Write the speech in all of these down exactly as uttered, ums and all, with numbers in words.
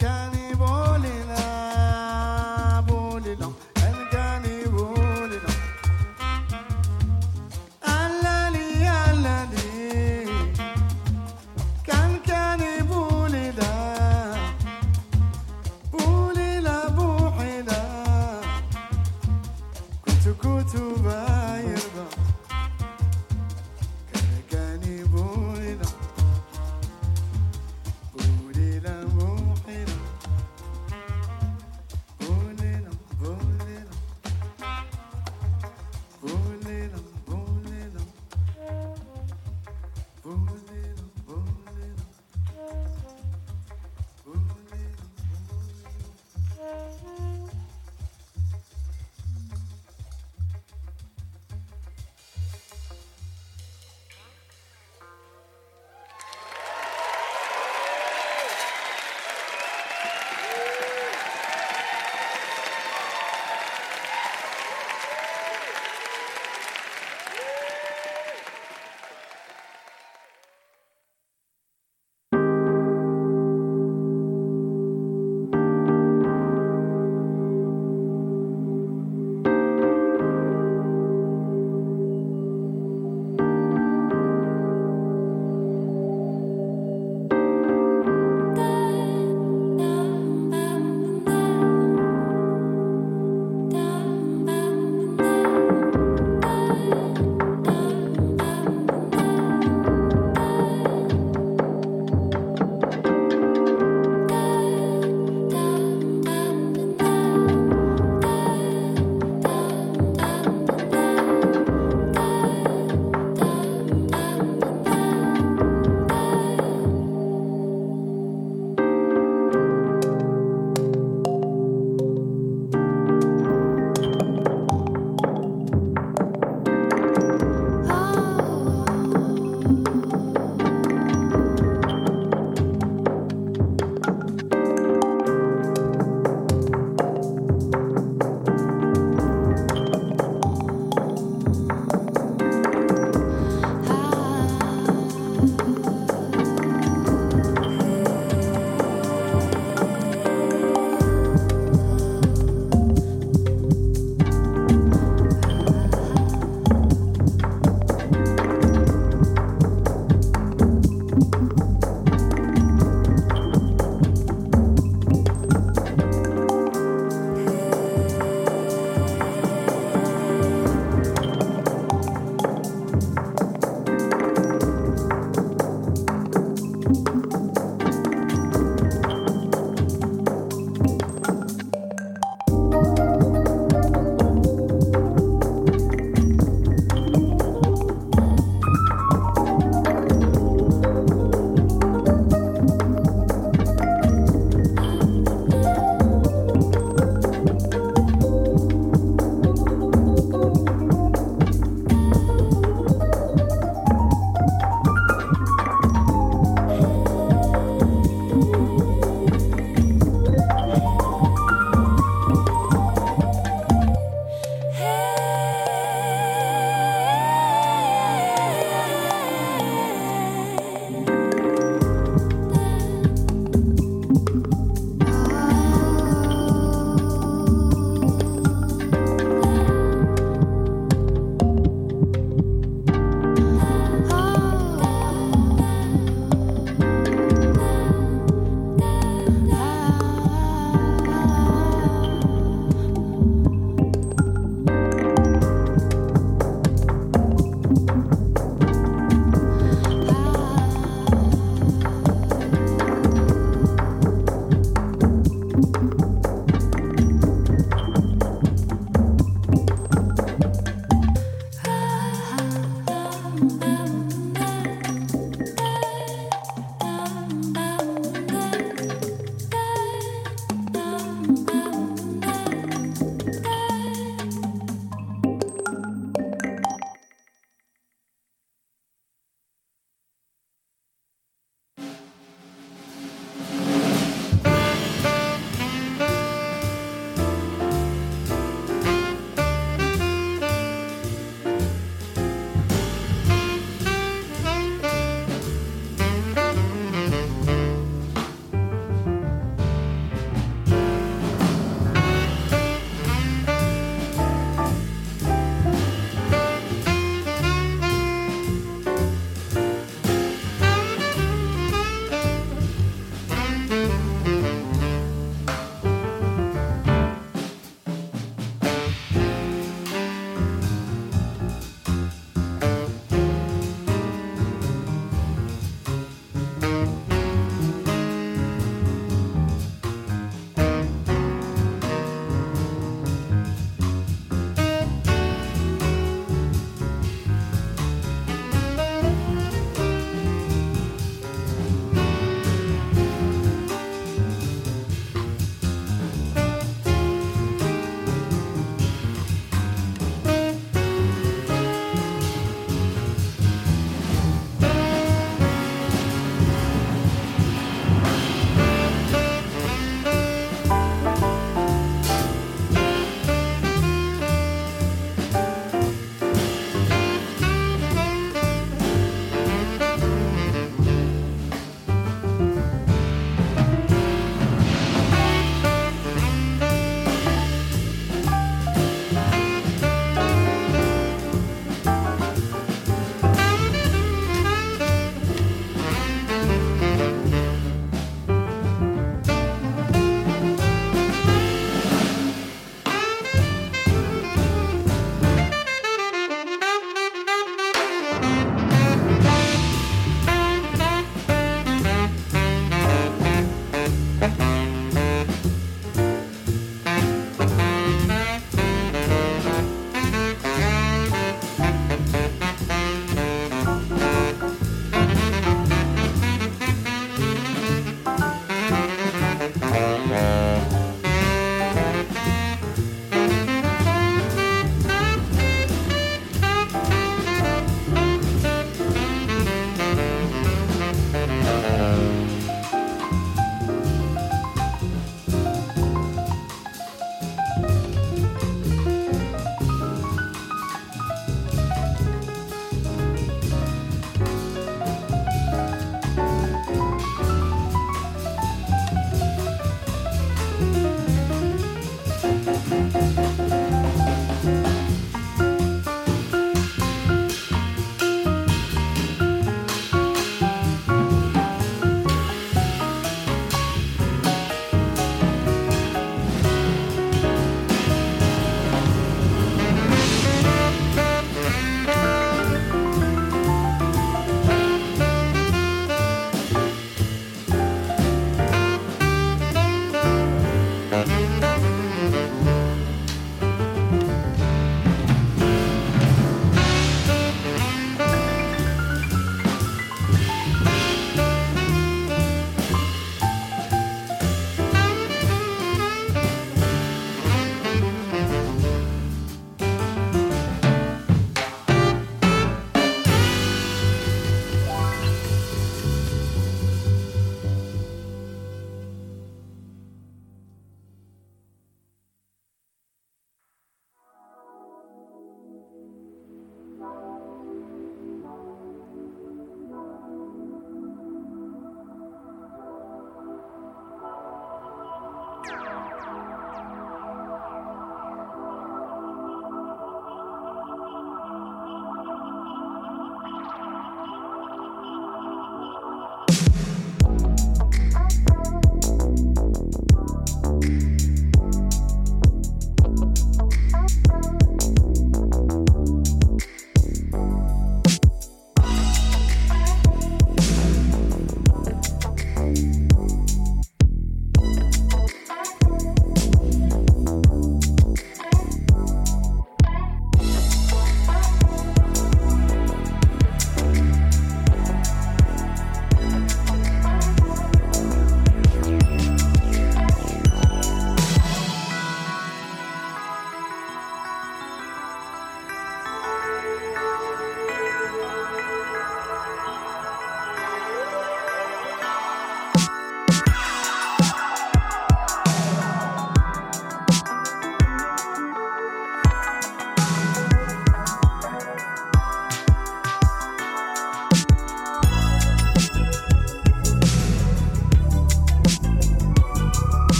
كاني بولينا بولينا الكاني بولينا اللالي اللالي كان كاني بولينا بولينا بوحينا كنت كنت بايرنا كان كاني بولينا بولينا بوحينا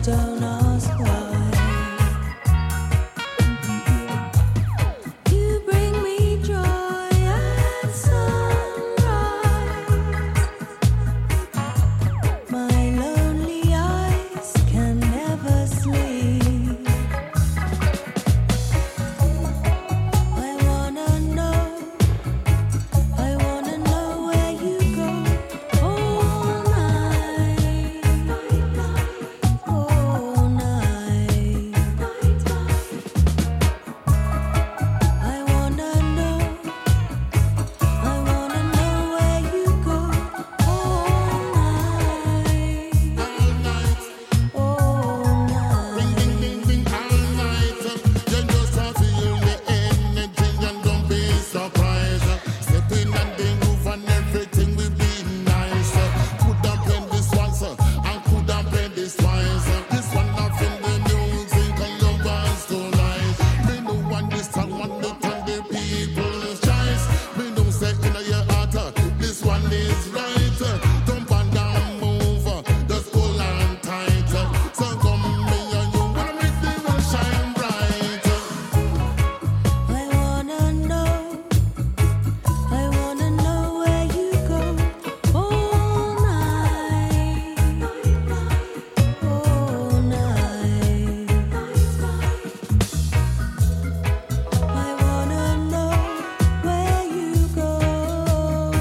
don't ask why. You bring me joy at sunrise. My lonely eyes can never sleep. I wanna know, I wanna know where you go all night, all night. I wanna know, I wanna know where you go all night, all Ring, ding, night. ding, ding, all night. You just have to feel the energy and don't be surprised. Step in and the groove and everything will be nice. Could have played this once uh, and could have played this twice. uh. This one off in the music and love us tonight. Me know one this song, one the time the people's choice. Me know say in your heart, uh, this one is right. uh. Jump and down, move, uh, just hold on tight. uh. So come me and you wanna make the world shine bright. uh. I wanna know, I wanna know where you go all night, all night. I wanna know where you go all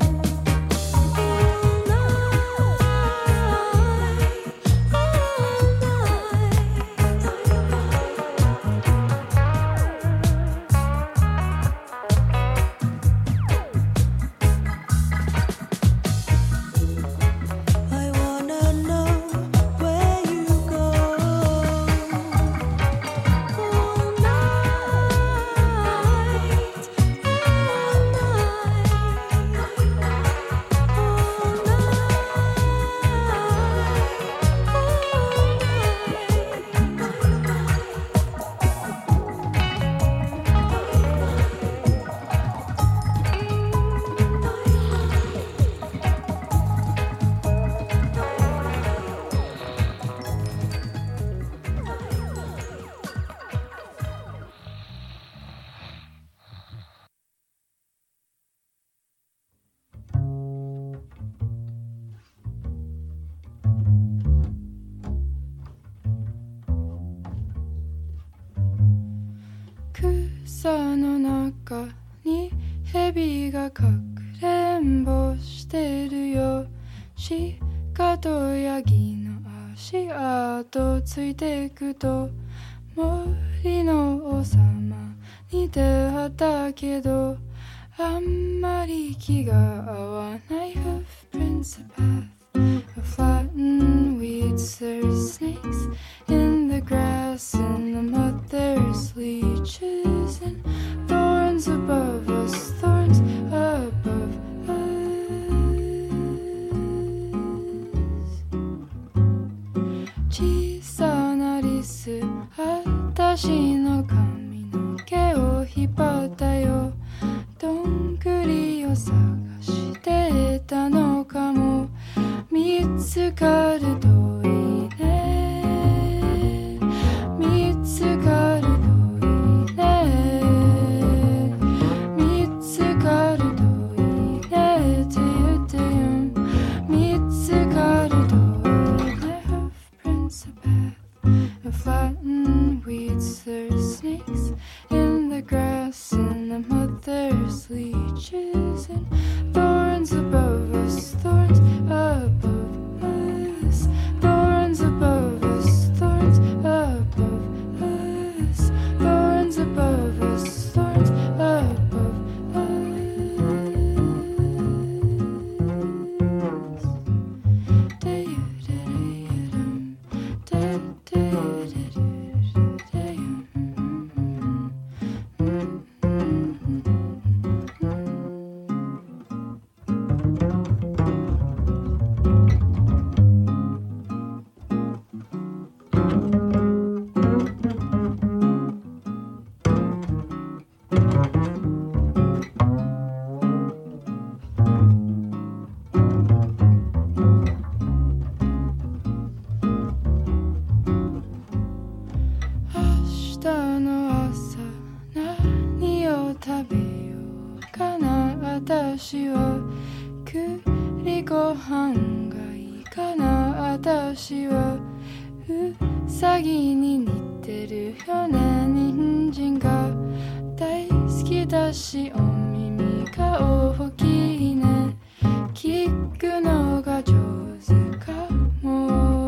I wanna know where you go all night, 草の中に蛇がかくれんぼしてるよ。鹿とヤギの足跡ついてくと森の王様に出会ったけどあんまり気が合わない Hoofprints a path of flattened weeds. There's snakes in the grass and the mud. There's leeches and thorns above us, thorns above us. 小さなリス、私の髪の毛を引っ張ったよ。どんぐりを探してたのかも。見つかるといいね。見つかるといいね。見つかるといいねって言ってよ。見つかるといいね。Hoofprints a path of flattened weeds. There's snakes in the grass and the mud. There's leeches and thorns above us, thorns above us. 私は栗ご飯がいいかな。私はうさぎに似てるよね。人参が大好きだしお耳が大きいね。聞くのが上手かも。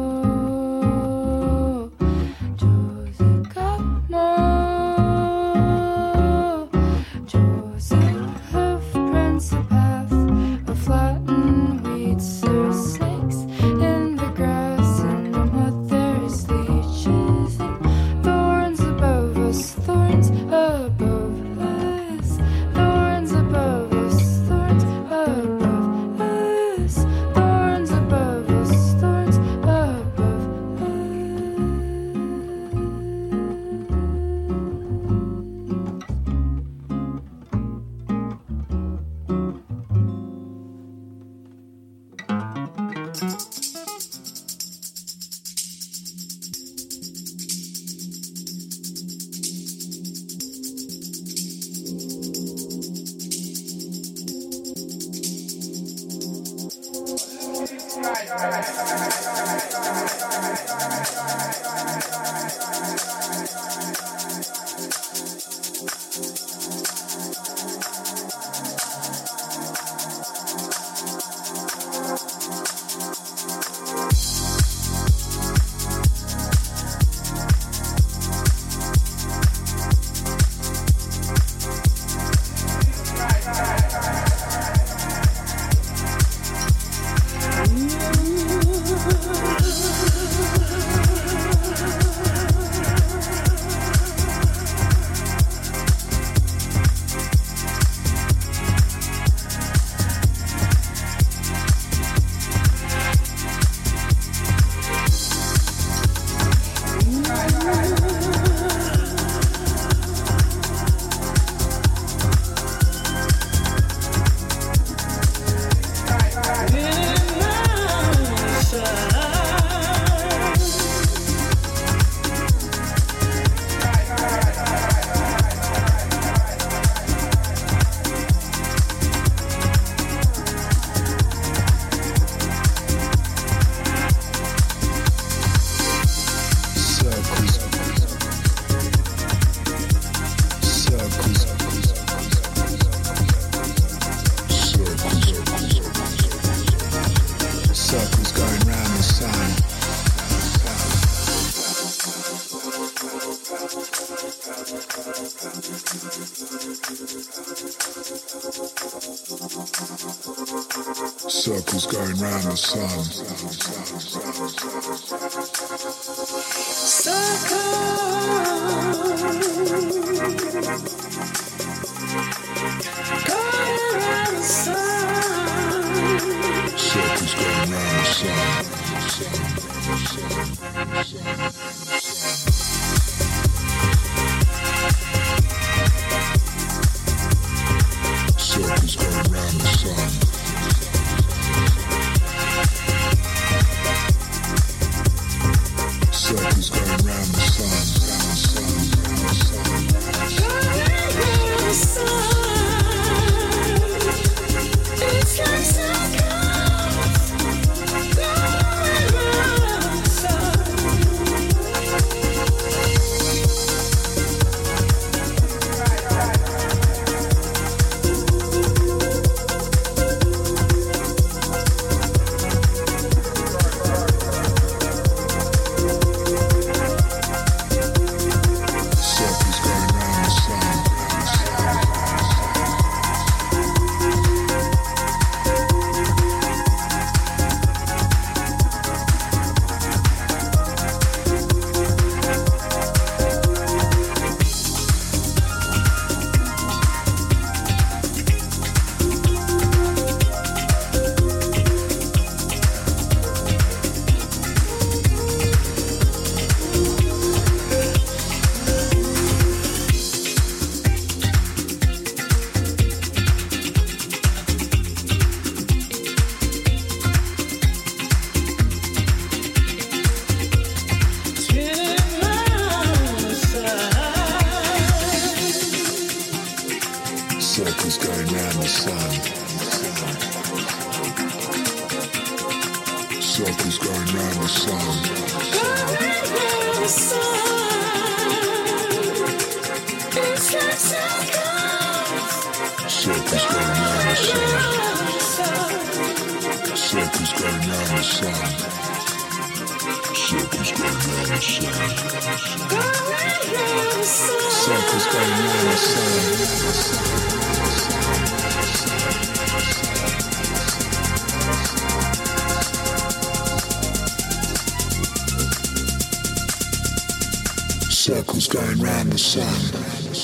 Circles going round the sun. Circles going round the sun. Circles going round the sun. Circles going round the sun, round the sun, round the sun, round the sun. It's like circles going round the sun. Circles going round the sun. Circles going round the sun. Circles going round the sun. Circles going round the sun. Circles going round the sun. Circles going round the sun.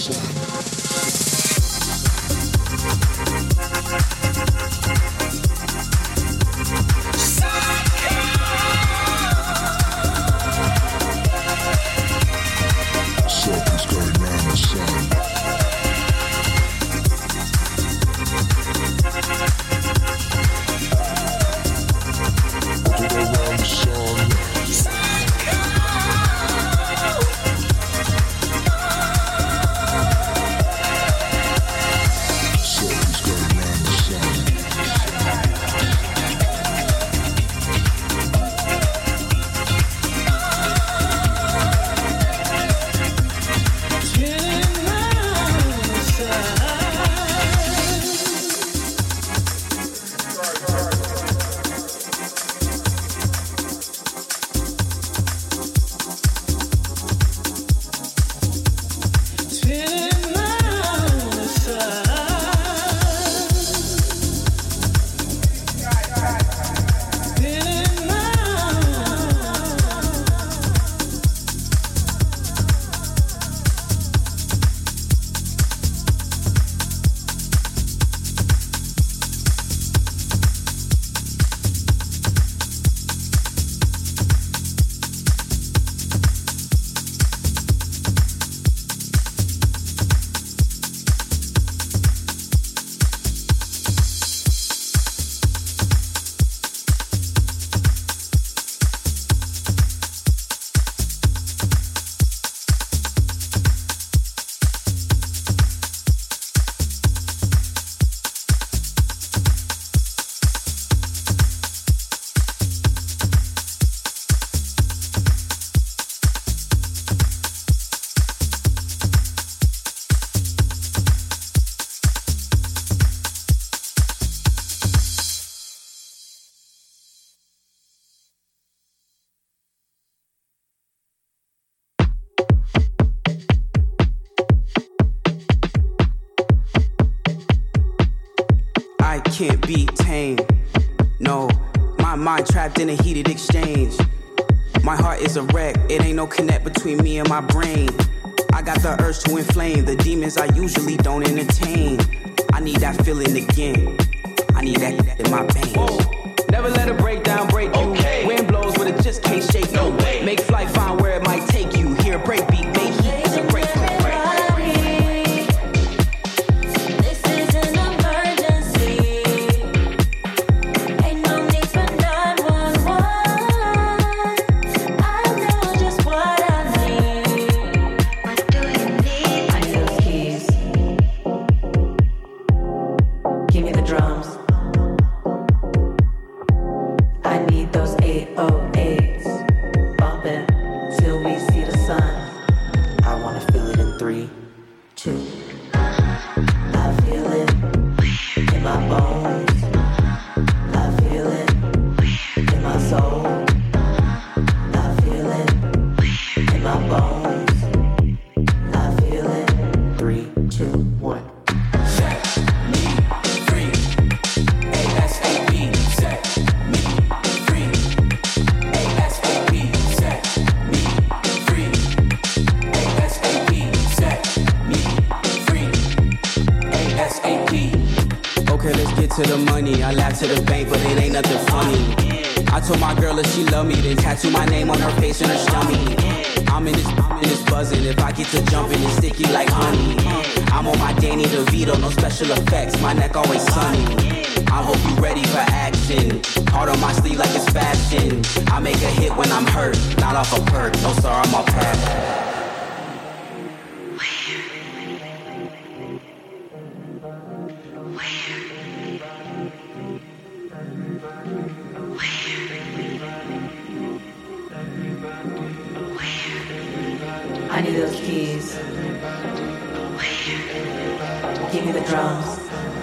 Can't be tamed. No, my mind trapped in a heated exchange. My heart is a wreck. It ain't no connect between me and my brain. I got the urge to inflame the demons I usually don't entertain. I need that feeling again. I need that in my veins. Whoa. Never let a breakdown break you. Okay. Wind blows, but it just can't shake no you. Way. Make flight, find where it might take you. Hear a break beat, make heat. It's a great break. To the money, I laugh to the bank, but it ain't nothing funny. I told my girl if she love me, then tattoo my name on her face and her stomach. I'm in this, I'm in this buzzing. If I get to jumping, it's sticky like honey. I'm on my Danny DeVito, no special effects. My neck always sunny. I hope you ready for action. Heart on my sleeve like it's fashion. I make a hit when I'm hurt, not off a perk. No sir, I'm off path. I need those keys. Give me the drums.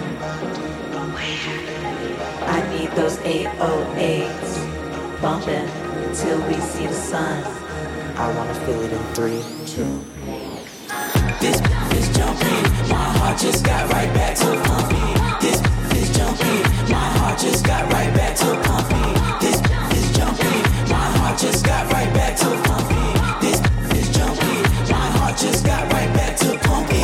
I need those eight oh eights bumping till we see the sun. I wanna feel it in three, two. This is jumping, my heart just got right back to pumping. This is jumping, my heart just got right back to pumping. This is jumping, my heart just got right back to pumping. This is jumping, my heart just got right back to pumping.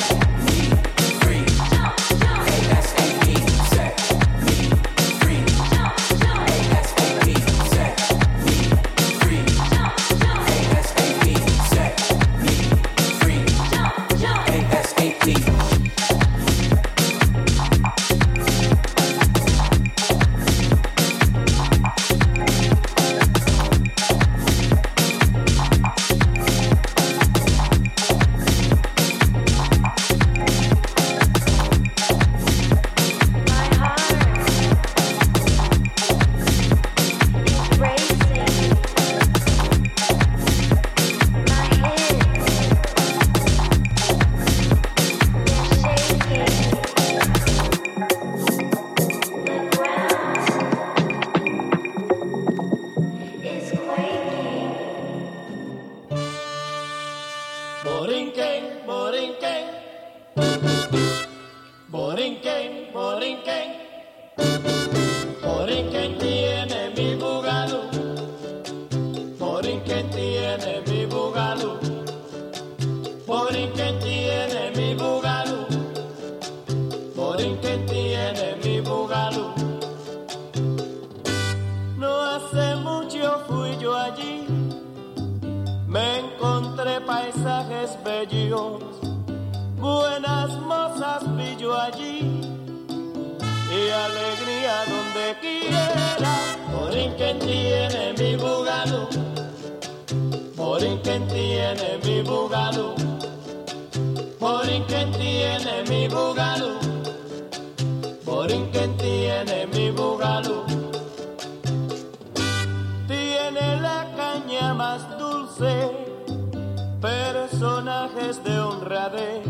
Personajes de honradez,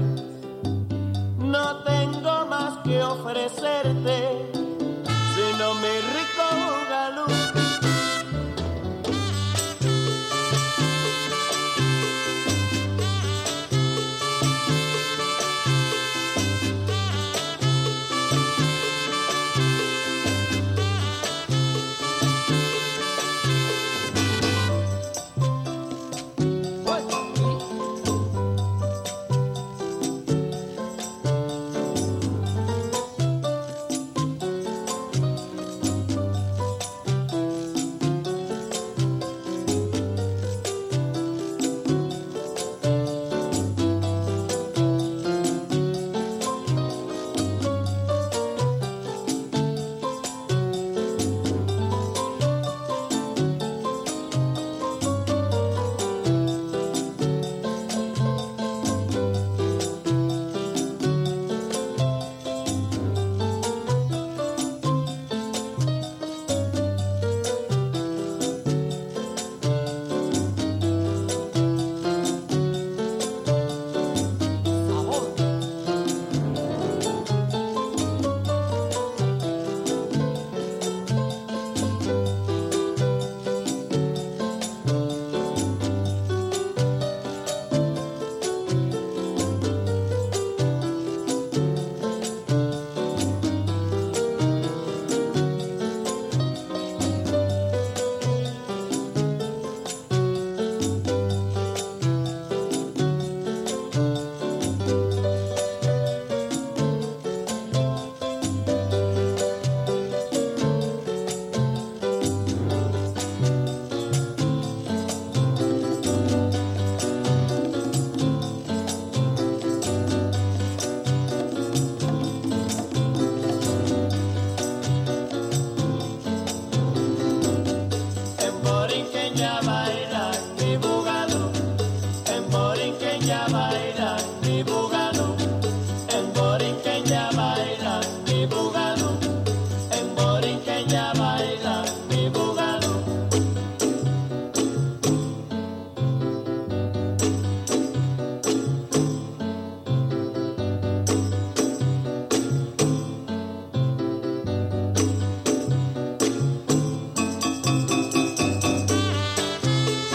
no tengo más que ofrecerte, sino mi riqueza.